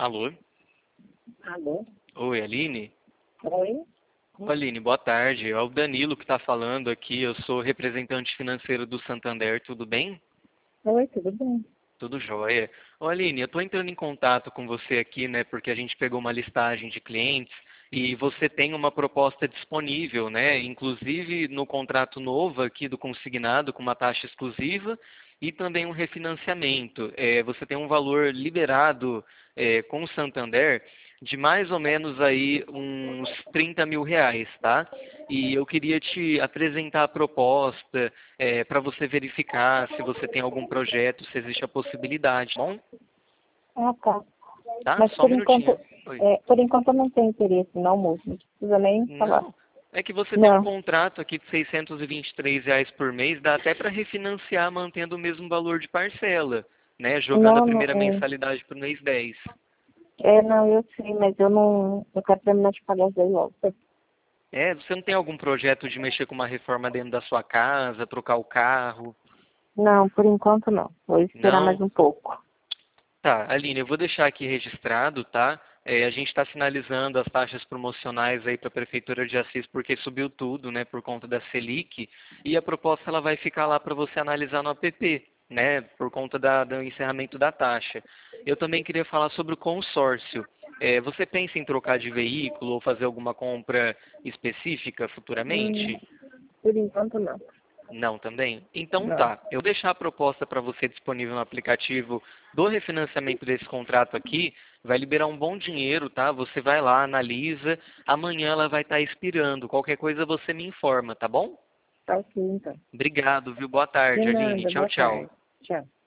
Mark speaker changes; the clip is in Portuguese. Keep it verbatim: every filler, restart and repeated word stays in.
Speaker 1: Alô?
Speaker 2: Alô?
Speaker 1: Oi, Aline?
Speaker 2: Oi?
Speaker 1: Oi, Aline, boa tarde. É o Danilo que está falando aqui. Eu sou representante financeiro do Santander, tudo bem?
Speaker 2: Oi, tudo bem?
Speaker 1: Tudo jóia. Ô, Aline, eu estou entrando em contato com você aqui, né, porque a gente pegou uma listagem de clientes e você tem uma proposta disponível, né, inclusive no contrato novo aqui do consignado com uma taxa exclusiva e também um refinanciamento. É, você tem um valor liberado é, com o Santander de mais ou menos aí uns trinta mil reais, tá? E eu queria te apresentar a proposta para você verificar se você tem algum projeto, se existe a possibilidade, tá bom?
Speaker 2: Ah, tá.
Speaker 1: Tá?
Speaker 2: Mas
Speaker 1: Só um
Speaker 2: por enquanto,
Speaker 1: minutinho. Oi.
Speaker 2: é, por enquanto eu não tenho interesse não, moço. Não precisa nem falar.
Speaker 1: Não, é que você tem um
Speaker 2: Não,
Speaker 1: contrato aqui de seiscentos e vinte e três reais por mês, dá até para refinanciar mantendo o mesmo valor de parcela, né? Jogando a
Speaker 2: não, não
Speaker 1: primeira mensalidade para o mês dez.
Speaker 2: é, é, não, eu sei, mas eu não, eu quero terminar de pagar isso aí logo.
Speaker 1: É, você não tem algum projeto de mexer com uma reforma dentro da sua casa, trocar o carro?
Speaker 2: Não, por enquanto não. Vou esperar mais
Speaker 1: Não?
Speaker 2: um pouco.
Speaker 1: Tá, Aline, eu vou deixar aqui registrado, tá? É, a gente está finalizando as taxas promocionais aí para a Prefeitura de Assis porque subiu tudo, né, por conta da Selic, e a proposta ela vai ficar lá para você analisar no app, né, por conta da, do encerramento da taxa. Eu também queria falar sobre o consórcio. É, você pensa em trocar de veículo ou fazer alguma compra específica
Speaker 2: Hum,
Speaker 1: futuramente?
Speaker 2: por enquanto não.
Speaker 1: Não, também? Então
Speaker 2: Não.
Speaker 1: tá. Eu vou deixar a proposta para você disponível no aplicativo do refinanciamento desse contrato aqui. Vai liberar um bom dinheiro, tá? Você vai lá, analisa. Amanhã ela vai estar expirando. Qualquer coisa você me informa, tá bom?
Speaker 2: Tá ok, então.
Speaker 1: Obrigado, viu? Boa
Speaker 2: De
Speaker 1: tarde, Aline.
Speaker 2: nada,
Speaker 1: Tchau,
Speaker 2: boa
Speaker 1: tchau.
Speaker 2: tarde. Tchau.